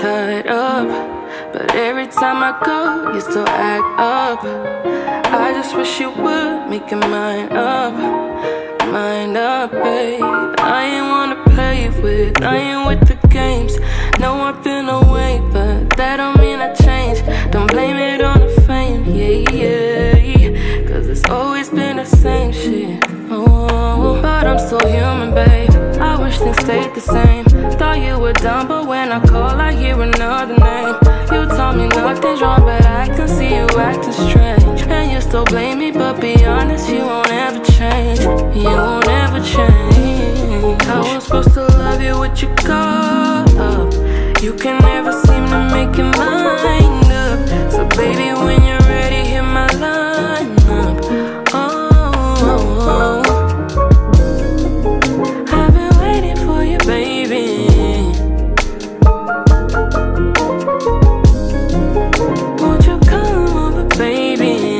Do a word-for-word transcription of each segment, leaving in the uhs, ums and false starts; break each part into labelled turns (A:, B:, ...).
A: tied up, but every time I go, you still act up. I just wish you would make your mind up, mind up, babe. I ain't wanna play with, I ain't with the games. No, I've been away, but that don't mean I changed. Don't blame it on the fame, yeah, yeah. Cause it's always been the same shit. Oh, but I'm still human, babe. I wish things stayed the same. Thought you were done, but when I call, I hear another name. You told me nothing's wrong, but I can see you acting strange. And you still blame me, but be honest, you won't ever change. You won't ever change. I was supposed to love you with your guard up. You can never seem to make your mind up. So baby, when you're ready, hit my line up. Oh, oh, oh. I've been waiting for you, baby. Won't you come over, baby?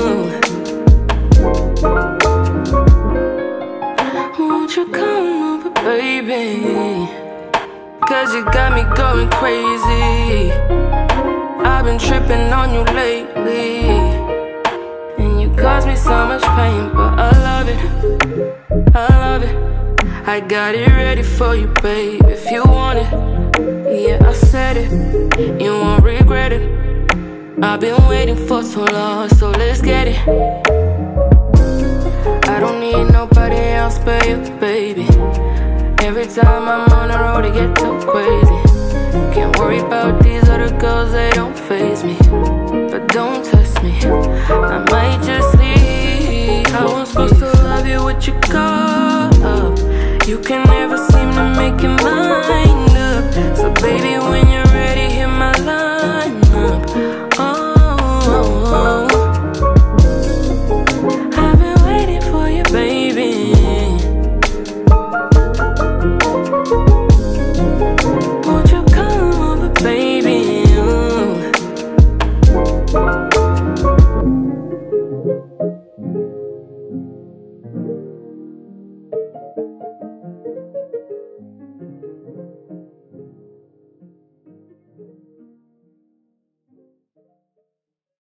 A: Won't you come over, baby? Cause you got me going crazy. I've been tripping on you lately, and you cause me so much pain, but I love it, I love it. I got it ready for you, babe, if you want it. Yeah, I said it, you won't regret it. I've been waiting for so long, so let's get it. I don't need nobody else but you, baby. Every time I'm on the road, it gets too crazy. Can't worry about these other girls, they don't faze me. But don't test me, I might just leave. I was supposed to love you with your guard up. You can